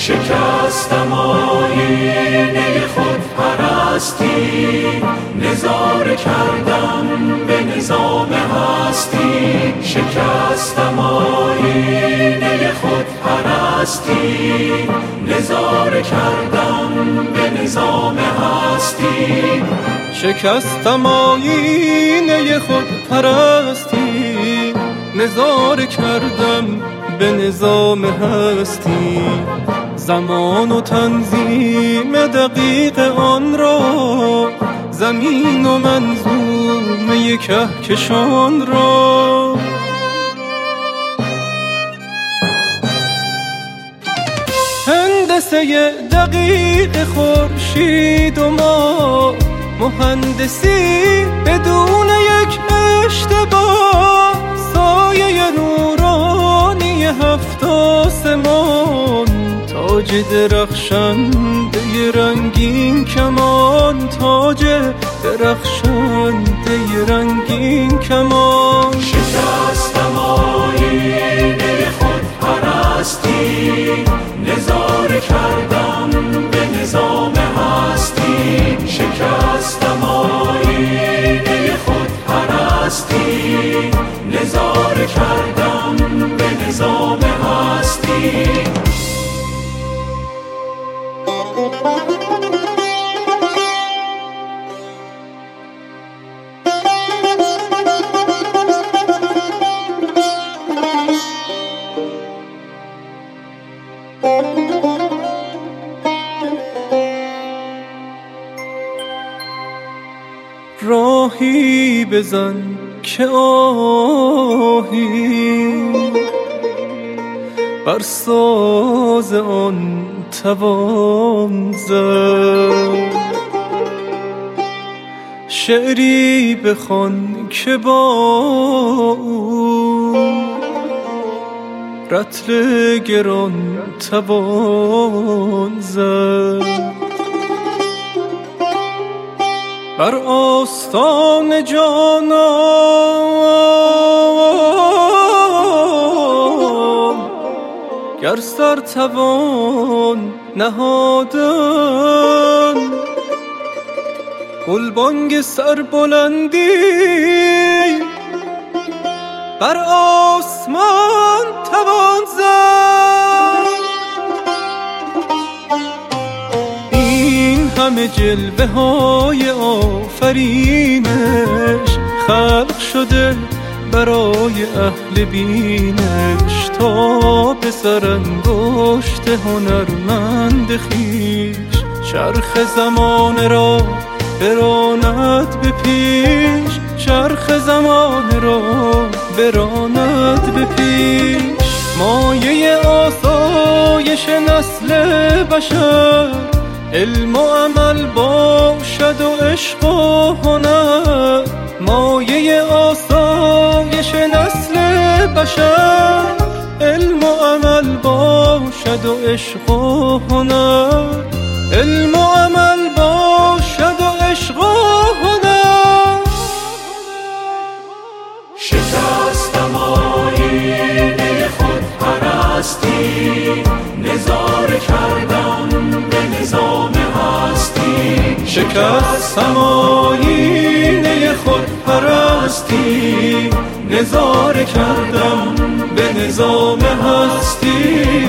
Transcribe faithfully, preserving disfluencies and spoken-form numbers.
شکستم آیینه خود پرستی، نظاره کردم به نظام هستی. شکستم آیینه خود پرستی، نظاره کردم به نظام هستی. شکستم آیینه خود پرستی، نظاره کردم به نظام هستی. زمان و تنظیم دقیق آن را، زمین و منظومه کهکشان را. هندسه دقیق خورشید و ما، مهندسی بدون یک اشتباه. سایه نورانی هفت آسمان، تاج درخشنده رنگین کمان. تاج درخشنده رنگین کمان. شکستم آیینه خود پرستی، نظاره کردم به نظام هستی. شکستم آیینه خود پرستی، نظاره کردم به نظام هستی. راهی بزن که آهی، بر ساز آن توان زد. شعری بخوان که با او، رطل گران توان زد. بر آستان جانان، گر سر توان نهادن. گلبانگ سربلندی بر آسمان توان زد. این همه جلوه های آفرینش، خلق شده برای اهل بینش. تا به سرانگشت هنرمند خویش، چرخ زمان را براند به پیش. چرخ زمان را براند به پیش. مایه آسایش نسل بشر، علم و عمل باشد و عشق و هنر. مایه آسایش نسل بشر، علم و عمل باشد و عشق و هنر. علم و عمل باشد و عشق و هنر. شکستم آیینه خود پرستی، نظاره کردم به نظام هستی. شکستم آیینه خود پرستی، نظاره کردم به نظام هستی.